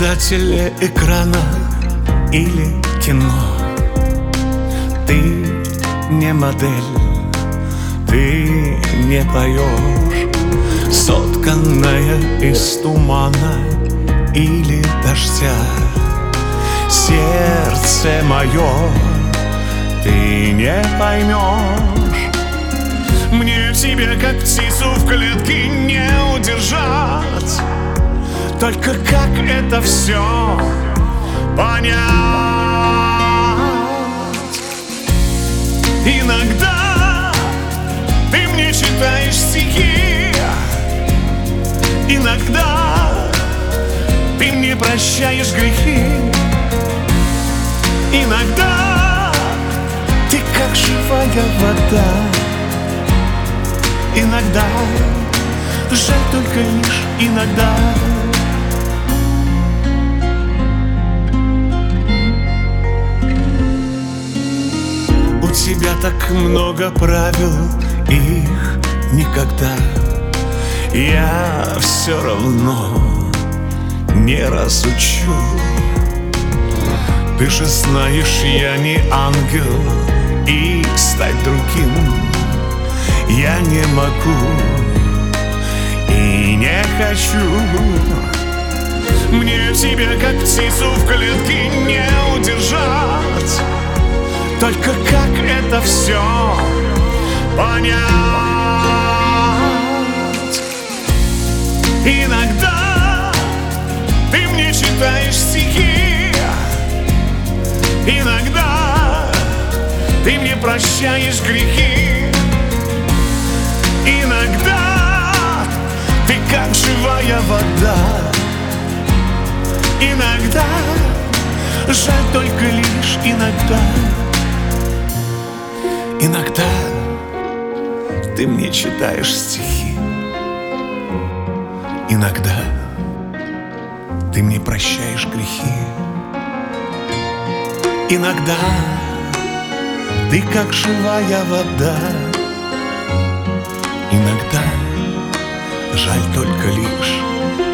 телеэкрана или кино. Ты не модель, ты не поешь, сотканная из тумана или дождя. Сердце мое ты не поймешь. Мне тебя, как птицу в клетке, не удержать. Только как это все понять? Иногда ты мне читаешь стихи, иногда ты мне прощаешь грехи, иногда ты как живая вода, иногда жаль только лишь иногда. У тебя так много правил, их никогда я все равно не разучу. Ты же знаешь, я не ангел, и стать другим я не могу и не хочу. Мне тебя, как птицу в клетке, не удержать. Только как это все понять? Иногда ты мне читаешь стихи, иногда ты мне прощаешь грехи, иногда ты как живая вода, иногда жаль только лишь иногда. Иногда ты мне читаешь стихи, иногда ты мне прощаешь грехи, иногда ты как живая вода, иногда жаль только лишь